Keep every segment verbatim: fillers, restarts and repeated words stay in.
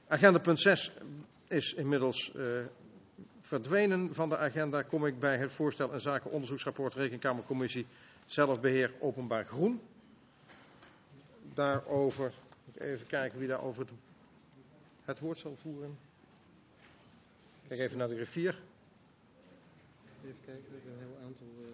Agenda punt zes is inmiddels uh, verdwenen van de agenda. Kom ik bij het voorstel in zaken onderzoeksrapport Rekenkamercommissie Zelfbeheer Openbaar Groen. Daarover, even kijken wie daarover het, het woord zal voeren. Kijk even naar de griffier. Even kijken, we hebben een heel aantal... Uh...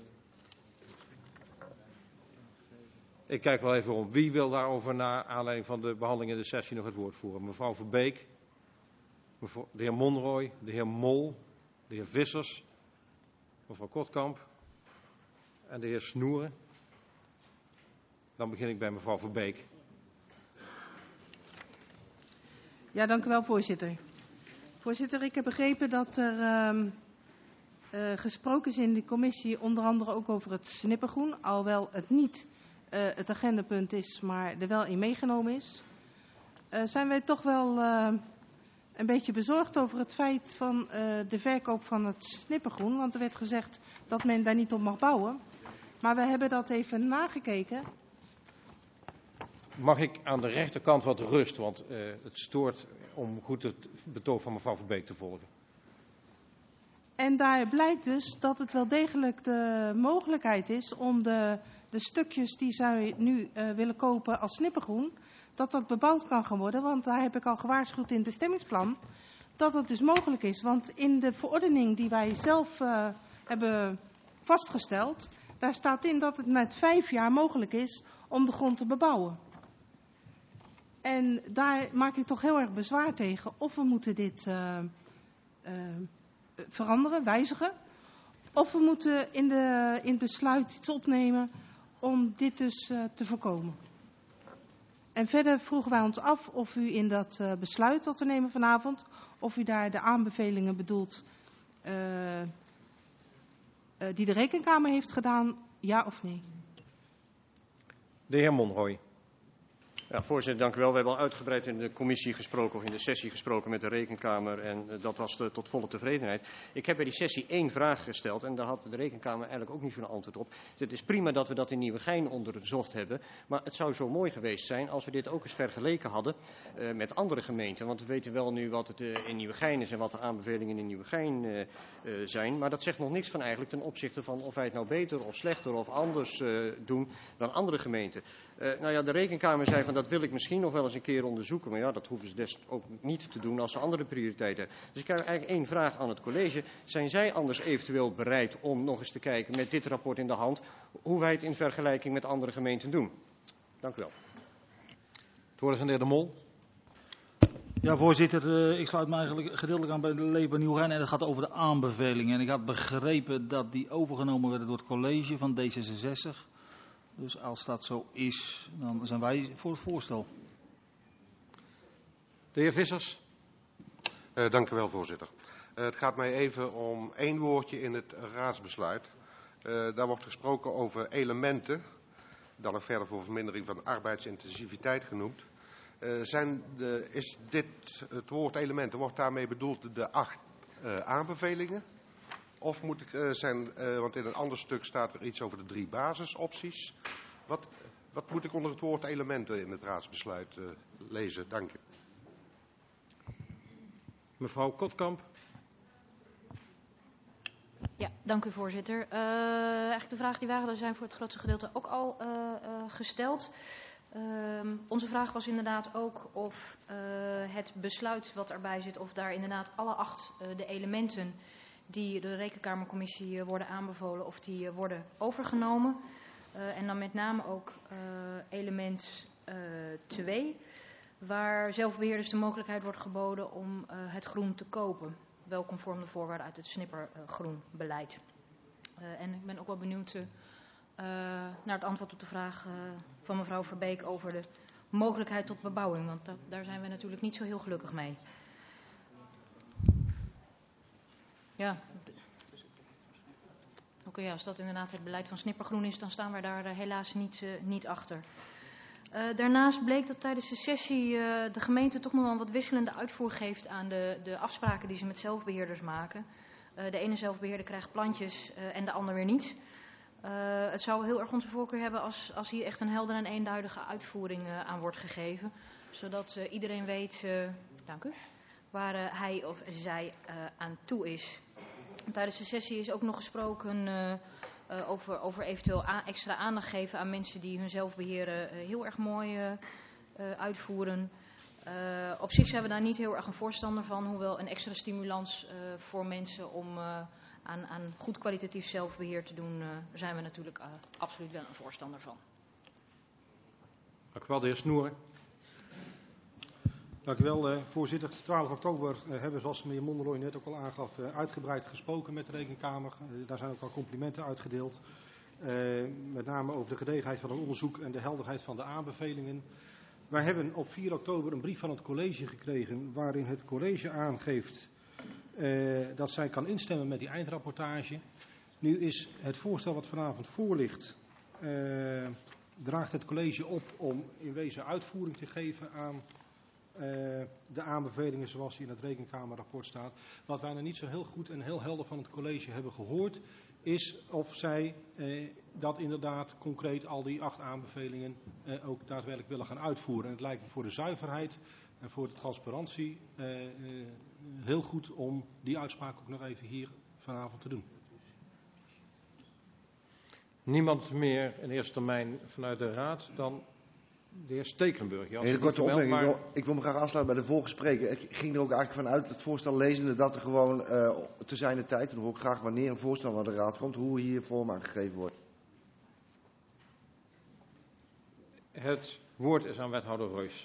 Ik kijk wel even om. Wie wil daarover na aanleiding van de behandeling in de sessie nog het woord voeren? Mevrouw Verbeek, mevrouw, de heer Monroy, de heer Mol, de heer Vissers, mevrouw Kortkamp en de heer Snoeren. Dan begin ik bij mevrouw Verbeek. Ja, dank u wel, voorzitter. Voorzitter, ik heb begrepen dat er uh, uh, gesproken is in de commissie onder andere ook over het snippergroen, alhoewel het niet uh, het agendapunt is, maar er wel in meegenomen is. Uh, zijn wij toch wel uh, een beetje bezorgd over het feit van uh, de verkoop van het snippergroen, want er werd gezegd dat men daar niet op mag bouwen. Maar we hebben dat even nagekeken. Mag ik aan de rechterkant wat rust, want uh, het stoort om goed het betoog van mevrouw Verbeek te volgen. En daar blijkt dus dat het wel degelijk de mogelijkheid is om de, de stukjes die zij nu uh, willen kopen als snippergroen, dat dat bebouwd kan gaan worden. Want daar heb ik al gewaarschuwd in het bestemmingsplan, dat dat dus mogelijk is. Want in de verordening die wij zelf uh, hebben vastgesteld, daar staat in dat het met vijf jaar mogelijk is om de grond te bebouwen. En daar maak ik toch heel erg bezwaar tegen. Of we moeten dit uh, uh, veranderen, wijzigen. Of we moeten in, de, in het besluit iets opnemen om dit dus uh, te voorkomen. En verder vroegen wij ons af of u in dat uh, besluit dat we nemen vanavond, of u daar de aanbevelingen bedoelt uh, uh, die de Rekenkamer heeft gedaan, ja of nee. De heer Monroy. Ja, voorzitter, dank u wel. We hebben al uitgebreid in de commissie gesproken of in de sessie gesproken met de Rekenkamer en uh, dat was de, tot volle tevredenheid. Ik heb bij die sessie één vraag gesteld en daar had de Rekenkamer eigenlijk ook niet zo'n antwoord op. Dus het is prima dat we dat in Nieuwegein onderzocht hebben, maar het zou zo mooi geweest zijn als we dit ook eens vergeleken hadden uh, met andere gemeenten. Want we weten wel nu wat het uh, in Nieuwegein is en wat de aanbevelingen in Nieuwegein uh, uh, zijn, maar dat zegt nog niks van eigenlijk ten opzichte van of wij het nou beter of slechter of anders uh, doen dan andere gemeenten. Uh, nou ja, de Rekenkamer zei van dat wil ik misschien nog wel eens een keer onderzoeken. Maar ja, dat hoeven ze des ook niet te doen als ze andere prioriteiten hebben. Dus ik heb eigenlijk één vraag aan het college. Zijn zij anders eventueel bereid om nog eens te kijken met dit rapport in de hand hoe wij het in vergelijking met andere gemeenten doen? Dank u wel. Het woord is aan de heer De Mol. Ja, voorzitter, uh, ik sluit me eigenlijk gedeeltelijk aan bij de Leber Nieuwegein en dat gaat over de aanbevelingen. En ik had begrepen dat die overgenomen werden door het college van D zesenzestig. Dus als dat zo is, dan zijn wij voor het voorstel. De heer Vissers. Uh, dank u wel, voorzitter. Uh, het gaat mij even om één woordje in het raadsbesluit. Uh, daar wordt gesproken over elementen, dan nog verder voor vermindering van arbeidsintensiviteit genoemd. Uh, zijn de, is dit, het woord elementen, wordt daarmee bedoeld de acht uh, aanbevelingen? Of moet ik uh, zijn, uh, want in een ander stuk staat er iets over de drie basisopties. Wat, wat moet ik onder het woord elementen in het raadsbesluit uh, lezen? Dank u. Mevrouw Kortkamp. Ja, dank u voorzitter. Uh, eigenlijk de vragen die waren er zijn voor het grootste gedeelte ook al uh, uh, gesteld. Uh, onze vraag was inderdaad ook of uh, het besluit wat erbij zit, of daar inderdaad alle acht uh, de elementen die door de Rekenkamercommissie worden aanbevolen of die worden overgenomen. Uh, en dan met name ook uh, element uh, twee, waar zelfbeheerders de mogelijkheid wordt geboden om uh, het groen te kopen. Wel conform de voorwaarden uit het snippergroenbeleid. Uh, en ik ben ook wel benieuwd uh, naar het antwoord op de vraag uh, van mevrouw Verbeek over de mogelijkheid tot bebouwing. Want dat, daar zijn we natuurlijk niet zo heel gelukkig mee. Ja, oké, okay, ja, als dat inderdaad het beleid van snippergroen is, dan staan wij daar uh, helaas niet, uh, niet achter. Uh, daarnaast bleek dat tijdens de sessie uh, de gemeente toch nog wel een wat wisselende uitvoer geeft aan de, de afspraken die ze met zelfbeheerders maken. Uh, de ene zelfbeheerder krijgt plantjes uh, en de ander weer niet. Uh, het zou heel erg onze voorkeur hebben als, als hier echt een heldere en eenduidige uitvoering uh, aan wordt gegeven. Zodat uh, iedereen weet uh, dank u, waar uh, hij of zij uh, aan toe is. Tijdens de sessie is ook nog gesproken uh, uh, over, over eventueel a- extra aandacht geven aan mensen die hun zelfbeheer uh, heel erg mooi uh, uh, uitvoeren. Uh, op zich zijn we daar niet heel erg een voorstander van, hoewel een extra stimulans uh, voor mensen om uh, aan, aan goed kwalitatief zelfbeheer te doen, uh, daar zijn we natuurlijk uh, absoluut wel een voorstander van. Dank u wel, de heer Snoeren. Dank u wel, uh, voorzitter. twaalf oktober uh, hebben we, zoals meneer Monderlooy net ook al aangaf, uh, uitgebreid gesproken met de Rekenkamer. Uh, daar zijn ook al complimenten uitgedeeld. Uh, met name over de gedregenheid van het onderzoek en de helderheid van de aanbevelingen. Wij hebben op vier oktober een brief van het college gekregen waarin het college aangeeft uh, dat zij kan instemmen met die eindrapportage. Nu is het voorstel wat vanavond voor ligt, uh, draagt het college op om in wezen uitvoering te geven aan uh, de aanbevelingen zoals die in het Rekenkamerrapport staat. Wat wij nog niet zo heel goed en heel helder van het college hebben gehoord, is of zij uh, dat inderdaad concreet al die acht aanbevelingen uh, ook daadwerkelijk willen gaan uitvoeren. En het lijkt me voor de zuiverheid en voor de transparantie uh, uh, heel goed om die uitspraak ook nog even hier vanavond te doen. Niemand meer in eerste termijn vanuit de Raad dan de heer Stekelenburg. Ja, Hele korte opmerking. maar... ik, wil, ik wil me graag aansluiten bij de vorige spreker. Ik ging er ook eigenlijk vanuit, het voorstel lezende, dat er gewoon uh, te zijner tijd, en dan hoor ik graag wanneer een voorstel naar de Raad komt, hoe hier vorm aan gegeven wordt. Het woord is aan wethouder Reus.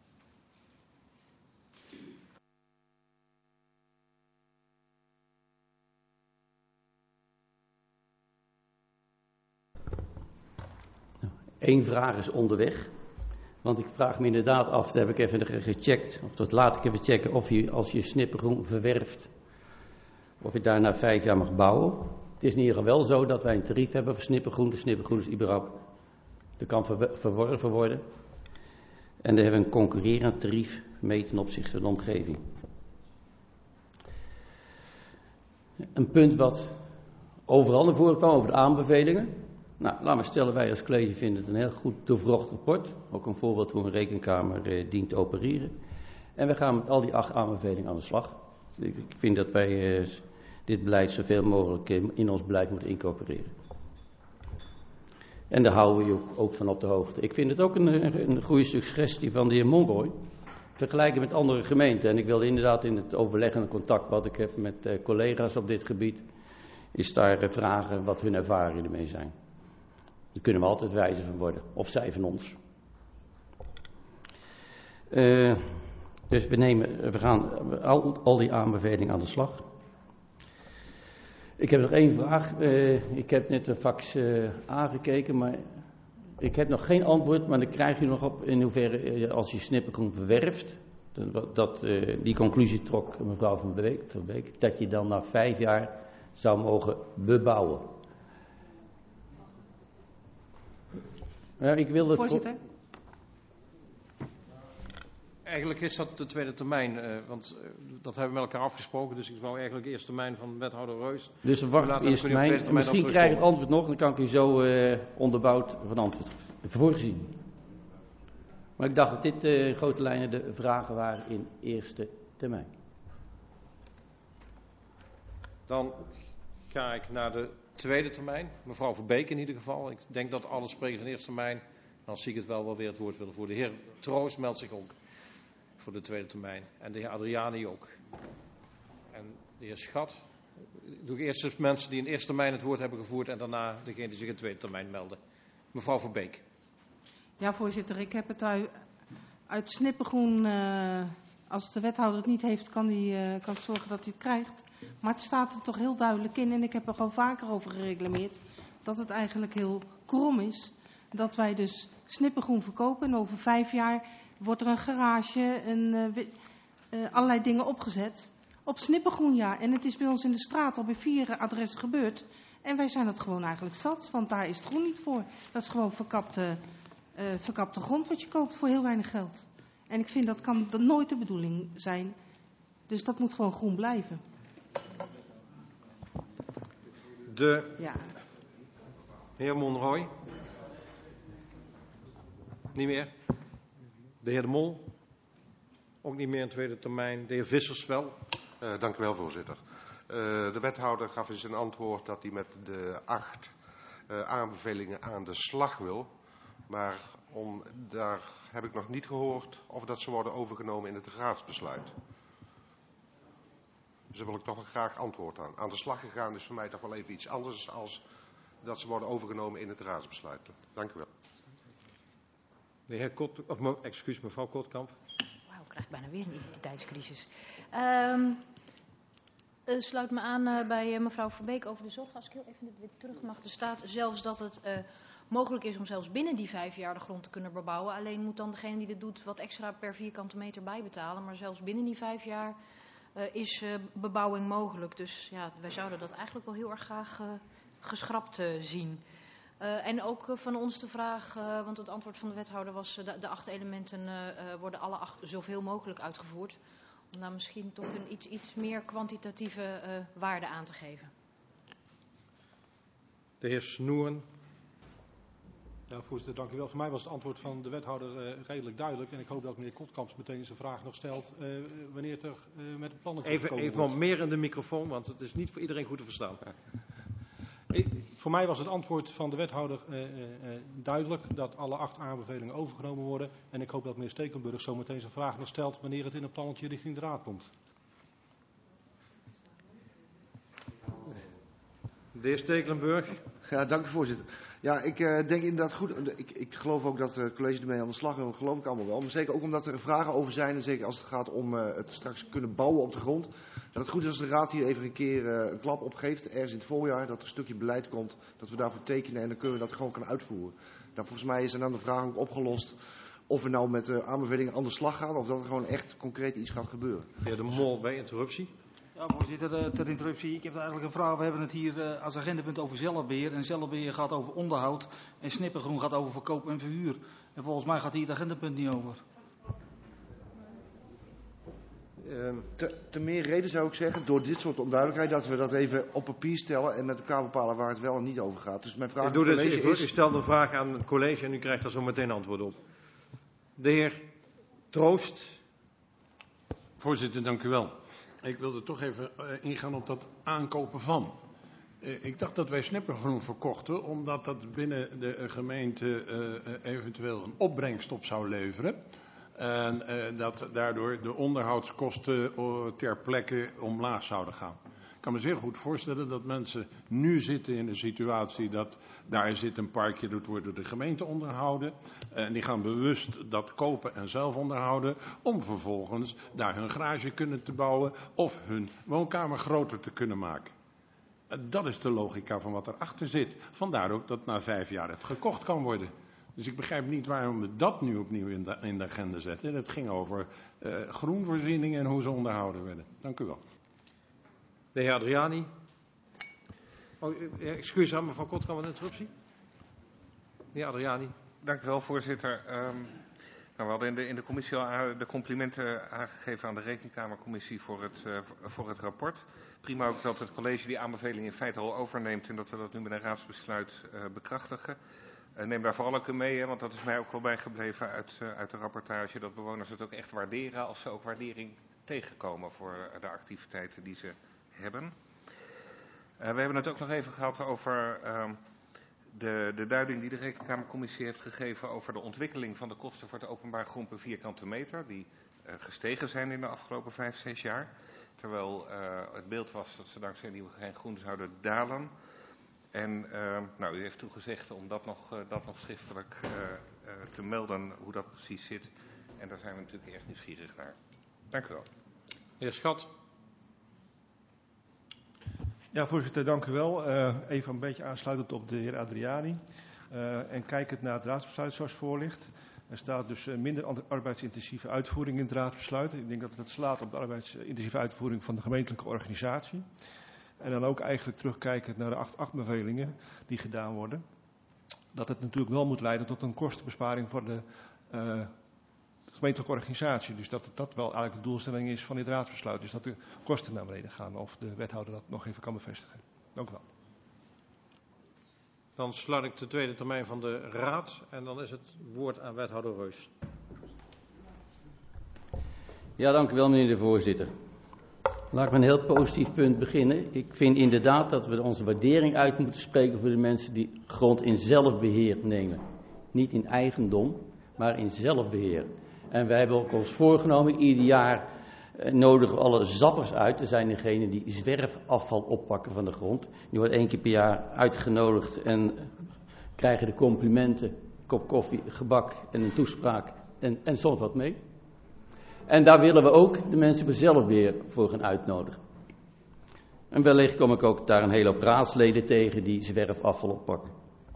Eén vraag is onderweg. Want ik vraag me inderdaad af, dat heb ik even gecheckt, of dat laat ik even checken, of je als je snippergroen verwerft, of je daar na vijf jaar mag bouwen. Het is in ieder geval wel zo dat wij een tarief hebben voor snippergroen. De snippergroen is überhaupt, dat kan ver, verworven worden. En daar hebben we een concurrerend tarief mee ten opzichte van de omgeving. Een punt wat overal naar voren kwam over de aanbevelingen. Nou, laten we stellen, wij als college vinden het een heel goed doorvrocht rapport. Ook een voorbeeld hoe een rekenkamer eh, dient te opereren. En we gaan met al die acht aanbevelingen aan de slag. Ik, ik vind dat wij eh, dit beleid zoveel mogelijk eh, in ons beleid moeten incorporeren. En daar houden we je ook, ook van op de hoogte. Ik vind het ook een, een, een goede suggestie van de heer Monroy. Vergelijken met andere gemeenten. En ik wilde inderdaad in het overleg en contact wat ik heb met eh, collega's op dit gebied, is daar eh, vragen wat hun ervaringen ermee zijn. Daar kunnen we altijd wijzer van worden. Of zij van ons. Uh, dus we, nemen, we gaan al, al die aanbevelingen aan de slag. Ik heb nog één vraag. Uh, ik heb net een fax uh, aangekeken, maar ik heb nog geen antwoord. Maar dan krijg je nog op in hoeverre uh, als je snippergroen verwerft. Dat, dat, uh, die conclusie trok mevrouw Van Beek, Van Beek. Dat je dan na vijf jaar zou mogen bebouwen. Ja, ik wil het Voorzitter. Eigenlijk is dat de tweede termijn, uh, want uh, dat hebben we met elkaar afgesproken. Dus ik wou eigenlijk eerst termijn van wethouder Reus. Dus we wachten eerst termijn. Misschien krijg ik het antwoord nog, dan kan ik u zo uh, onderbouwd van antwoord voorzien. Maar ik dacht dat dit uh, in grote lijnen de vragen waren in eerste termijn. Dan ga ik naar de tweede termijn. Mevrouw Verbeek in ieder geval. Ik denk dat alle sprekers in eerste termijn, dan zie ik het wel wel weer het woord willen voeren. De heer Troost meldt zich ook voor de tweede termijn. En de heer Adriani ook. En de heer Schat. Doe ik eerst de mensen die in eerste termijn het woord hebben gevoerd en daarna degene die zich in de tweede termijn melden. Mevrouw Verbeek. Ja, voorzitter. Ik heb het uit, uit snippergroen. Uh, als de wethouder het niet heeft, kan hij uh, kan zorgen dat hij het krijgt. Maar het staat er toch heel duidelijk in. En ik heb er gewoon vaker over gereglemeerd. Dat het eigenlijk heel krom is. Dat wij dus snippergroen verkopen. En over vijf jaar wordt er een garage. En uh, uh, allerlei dingen opgezet. Op snippergroen, ja. En het is bij ons in de straat al bij vier adressen gebeurd. En wij zijn dat gewoon eigenlijk zat. Want daar is het groen niet voor. Dat is gewoon verkapte, uh, verkapte grond wat je koopt voor heel weinig geld. En ik vind dat kan dat nooit de bedoeling zijn. Dus dat moet gewoon groen blijven. De ja. heer Monroy. Niet meer. De heer De Mol. Ook niet meer een tweede termijn. De heer Vissers wel. Uh, dank u wel, voorzitter. Uh, de wethouder gaf in zijn antwoord dat hij met de acht uh, aanbevelingen aan de slag wil. Maar om, daar heb ik nog niet gehoord of dat ze worden overgenomen in het raadsbesluit. Dus daar wil ik toch wel graag antwoord aan. Aan de slag gegaan is voor mij toch wel even iets anders als dat ze worden overgenomen in het raadsbesluit. Dank u wel. De heer Kot, of me, excuus, mevrouw Kortkamp. Wauw, ik krijg bijna weer een identiteitscrisis. Um, uh, sluit me aan uh, bij uh, mevrouw Verbeek over de zorg. Als ik heel even weer terug mag, er staat zelfs dat het uh, mogelijk is om zelfs binnen die vijf jaar de grond te kunnen bebouwen. Alleen moet dan degene die dit doet wat extra per vierkante meter bijbetalen. Maar zelfs binnen die vijf jaar uh, is uh, bebouwing mogelijk. Dus ja, wij zouden dat eigenlijk wel heel erg graag uh, geschrapt uh, zien. Uh, en ook uh, van ons de vraag, uh, want het antwoord van de wethouder was uh, de, de acht elementen uh, uh, worden alle acht zoveel mogelijk uitgevoerd. Om daar misschien toch een iets, iets meer kwantitatieve uh, waarde aan te geven. De heer Snoeren. Ja, voorzitter, dank u wel. Voor mij was het antwoord van de wethouder uh, redelijk duidelijk. En ik hoop dat meneer Kotkamps meteen zijn vraag nog stelt uh, wanneer het er uh, met een plannetje Even, gekomen even wordt. wat meer in de microfoon, want het is niet voor iedereen goed te verstaan. Ik, voor mij was het antwoord van de wethouder uh, uh, duidelijk dat alle acht aanbevelingen overgenomen worden. En ik hoop dat meneer Stekelenburg zo meteen zijn vraag nog stelt wanneer het in een plannetje richting de raad komt. De heer Stekelenburg. Ja, dank u voorzitter. Ja, ik uh, denk inderdaad goed. Ik, ik geloof ook dat het college ermee aan de slag wil. Dat geloof ik allemaal wel. Maar zeker ook omdat er vragen over zijn. En zeker als het gaat om uh, het straks kunnen bouwen op de grond. Dat het goed is als de raad hier even een keer uh, een klap op geeft. Ergens in het voorjaar. Dat er een stukje beleid komt. Dat we daarvoor tekenen. En dan kunnen we dat gewoon gaan uitvoeren. Nou, volgens mij is er dan de vraag ook opgelost. Of we nou met uh, aanbevelingen aan de slag gaan. Of dat er gewoon echt concreet iets gaat gebeuren. De heer De Mol bij interruptie. Ja, voorzitter, ter interruptie. Ik heb eigenlijk een vraag. We hebben het hier uh, als agendapunt over zelfbeheer. En zelfbeheer gaat over onderhoud. En snippergroen gaat over verkoop en verhuur. En volgens mij gaat hier het agendapunt niet over. Um, te, te meer reden zou ik zeggen, door dit soort onduidelijkheid, dat we dat even op papier stellen en met elkaar bepalen waar het wel en niet over gaat. Dus mijn vraag ik doe aan het dit, college ik, is... ik stel de vraag aan het college en u krijgt daar zo meteen antwoord op. De heer Troost. Voorzitter, dank u wel. Ik wilde toch even uh, ingaan op dat aankopen van. Uh, ik dacht dat wij snippergroen verkochten, omdat dat binnen de uh, gemeente uh, uh, eventueel een opbrengst op zou leveren. En uh, dat daardoor de onderhoudskosten uh, ter plekke omlaag zouden gaan. Ik kan me zeer goed voorstellen dat mensen nu zitten in een situatie dat daar zit een parkje, dat wordt door de gemeente onderhouden. En die gaan bewust dat kopen en zelf onderhouden om vervolgens daar hun garage kunnen te bouwen of hun woonkamer groter te kunnen maken. Dat is de logica van wat erachter zit. Vandaar ook dat na vijf jaar het gekocht kan worden. Dus ik begrijp niet waarom we dat nu opnieuw in de, in de agenda zetten. Het ging over uh, groenvoorzieningen en hoe ze onderhouden werden. Dank u wel. De heer Adriani. Oh, excuus aan mevrouw Kotkamp, een interruptie. De heer Adriani. Dank u wel, voorzitter. Um, nou, we hadden in de, in de commissie al de complimenten aangegeven aan de Rekenkamercommissie voor het, uh, voor het rapport. Prima ook dat het college die aanbeveling in feite al overneemt en dat we dat nu met een raadsbesluit uh, bekrachtigen. Uh, neem daar vooral ook in mee, hè, want dat is mij ook wel bijgebleven uit, uh, uit de rapportage, dat bewoners het ook echt waarderen als ze ook waardering tegenkomen voor uh, de activiteiten die ze hebben. Uh, we hebben het ook nog even gehad over uh, de, de duiding die de Rekenkamercommissie heeft gegeven over de ontwikkeling van de kosten voor het openbaar groen per vierkante meter, die uh, gestegen zijn in de afgelopen vijf, zes jaar. Terwijl uh, het beeld was dat ze dankzij Nieuwegein groen zouden dalen. En uh, nou, u heeft toegezegd om dat nog, uh, dat nog schriftelijk uh, uh, te melden hoe dat precies zit. En daar zijn we natuurlijk echt nieuwsgierig naar. Dank u wel. De heer Schat. Ja, voorzitter, dank u wel. Uh, even een beetje aansluitend op de heer Adriani. Uh, en kijkend naar het raadsbesluit zoals voor ligt. Er staat dus uh, minder arbeidsintensieve uitvoering in het raadsbesluit. Ik denk dat het slaat op de arbeidsintensieve uitvoering van de gemeentelijke organisatie. En dan ook eigenlijk terugkijkend naar de acht aanbevelingen die gedaan worden. Dat het natuurlijk wel moet leiden tot een kostenbesparing voor de uh, gemeentelijke organisatie. Dus dat het, dat wel eigenlijk de doelstelling is van dit raadsbesluit. Dus dat de kosten naar beneden gaan. Of de wethouder dat nog even kan bevestigen. Dank u wel. Dan sluit ik de tweede termijn van de raad. En dan is het woord aan wethouder Reus. Ja, dank u wel, meneer de voorzitter. Laat ik met een heel positief punt beginnen. Ik vind inderdaad dat we onze waardering uit moeten spreken voor de mensen die grond in zelfbeheer nemen. Niet in eigendom, maar in zelfbeheer. En wij hebben ook ons voorgenomen, ieder jaar eh, nodigen we alle zappers uit. Er zijn degenen die zwerfafval oppakken van de grond. Die worden één keer per jaar uitgenodigd en krijgen de complimenten, kop koffie, gebak en een toespraak en, en soms wat mee. En daar willen we ook de mensen voor zelfbeheer voor gaan uitnodigen. En wellicht kom ik ook daar een hele hoop raadsleden tegen die zwerfafval oppakken.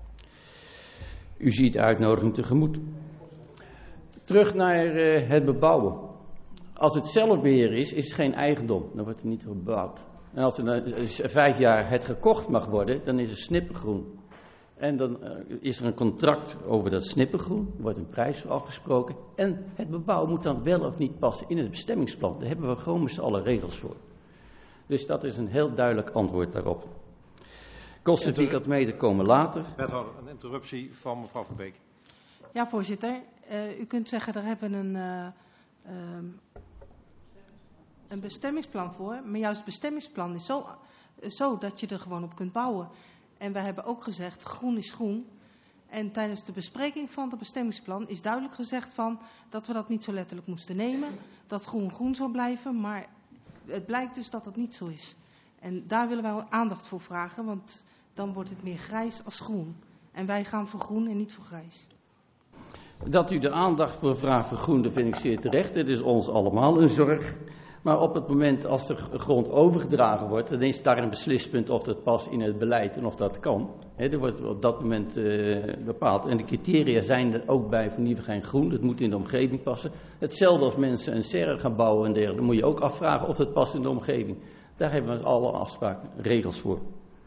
U ziet de uitnodiging tegemoet. Terug naar uh, het bebouwen. Als het zelfbeheer is, is het geen eigendom. Dan wordt er niet gebouwd. En als er uh, vijf jaar het gekocht mag worden, dan is het snippergroen. En dan uh, is er een contract over dat snippergroen. Er wordt een prijs voor afgesproken. En het bebouwen moet dan wel of niet passen in het bestemmingsplan. Daar hebben we gewoon met z'n allen regels voor. Dus dat is een heel duidelijk antwoord daarop. Kosten vierkante meter komen later. Wethouder, een interruptie van mevrouw Verbeek. Ja, voorzitter. Uh, u kunt zeggen, daar hebben we een, uh, um, een bestemmingsplan voor. Maar juist het bestemmingsplan is zo, uh, zo dat je er gewoon op kunt bouwen. En wij hebben ook gezegd, groen is groen. En tijdens de bespreking van het bestemmingsplan is duidelijk gezegd van dat we dat niet zo letterlijk moesten nemen. Dat groen groen zou blijven, maar het blijkt dus dat het niet zo is. En daar willen wij aandacht voor vragen, want dan wordt het meer grijs als groen. En wij gaan voor groen en niet voor grijs. Dat u de aandacht voor vraagt voor groen, dat vind ik zeer terecht. Het is ons allemaal een zorg. Maar op het moment als de grond overgedragen wordt, dan is daar een beslispunt of dat past in het beleid en of dat kan. He, er wordt op dat moment uh, bepaald. En de criteria zijn er ook bij van Nieuwegein groen. Dat moet in de omgeving passen. Hetzelfde als mensen een serre gaan bouwen en dergelijke. Dan moet je ook afvragen of dat past in de omgeving. Daar hebben we alle afspraken, regels voor.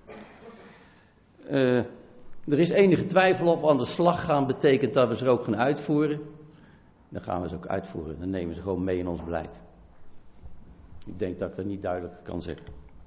Uh, er is enige twijfel of aan de slag gaan betekent dat we ze ook gaan uitvoeren. Dan gaan we ze ook uitvoeren. Dan nemen we ze gewoon mee in ons beleid. Ik denk dat ik dat niet duidelijk kan zeggen.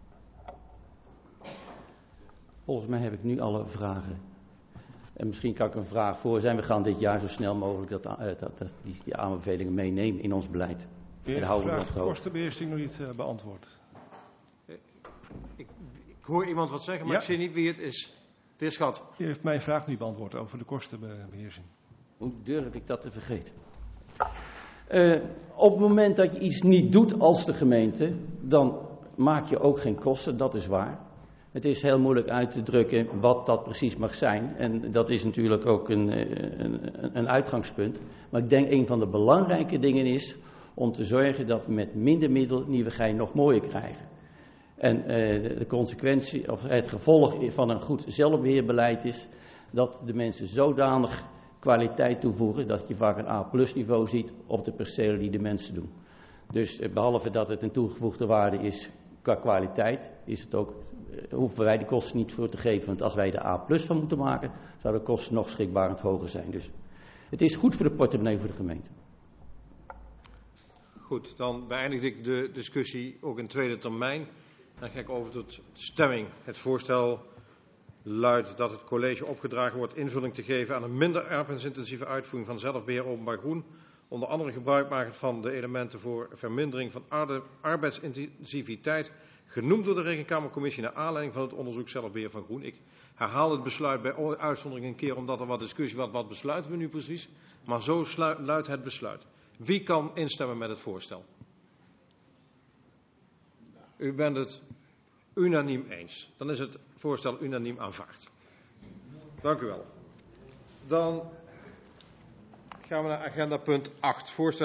Volgens mij heb ik nu alle vragen. En misschien kan ik een vraag voor zijn. We gaan dit jaar zo snel mogelijk dat, dat, dat, die, die aanbevelingen meenemen in ons beleid. U heeft de vraag van kostenbeheersing nog niet uh, beantwoord. Ik, ik hoor iemand wat zeggen, maar ja. Ik zie niet wie het is. Het is Schat. U heeft mijn vraag niet beantwoord over de kostenbeheersing. Hoe durf ik dat te vergeten? Uh, op het moment dat je iets niet doet als de gemeente, dan maak je ook geen kosten, dat is waar. Het is heel moeilijk uit te drukken wat dat precies mag zijn. En dat is natuurlijk ook een, een, een uitgangspunt. Maar ik denk een van de belangrijke dingen is om te zorgen dat we met minder middelen Nieuwegein nog mooier krijgen. En uh, de consequentie, of het gevolg van een goed zelfbeheerbeleid is dat de mensen zodanig kwaliteit toevoegen dat je vaak een A plus niveau ziet op de percelen die de mensen doen. Dus uh, behalve dat het een toegevoegde waarde is qua kwaliteit, is het ook, uh, hoeven wij de kosten niet voor te geven. Want als wij de A plus van moeten maken, zou de kosten nog schrikbarend hoger zijn. Dus het is goed voor de portemonnee voor de gemeente. Goed, dan beëindig ik de discussie ook in tweede termijn. Dan ga ik over tot stemming. Het voorstel luidt dat het college opgedragen wordt invulling te geven aan een minder arbeidsintensieve uitvoering van zelfbeheer openbaar groen. Onder andere gebruikmakend van de elementen voor vermindering van arbeidsintensiviteit, genoemd door de Rekenkamercommissie naar aanleiding van het onderzoek zelfbeheer van groen. Ik herhaal het besluit bij uitzondering een keer, omdat er wat discussie was. Wat besluiten we nu precies? Maar zo luidt het besluit. Wie kan instemmen met het voorstel? U bent het unaniem eens. Dan is het voorstel unaniem aanvaard. Dank u wel. Dan gaan we naar agenda punt acht. Voorstel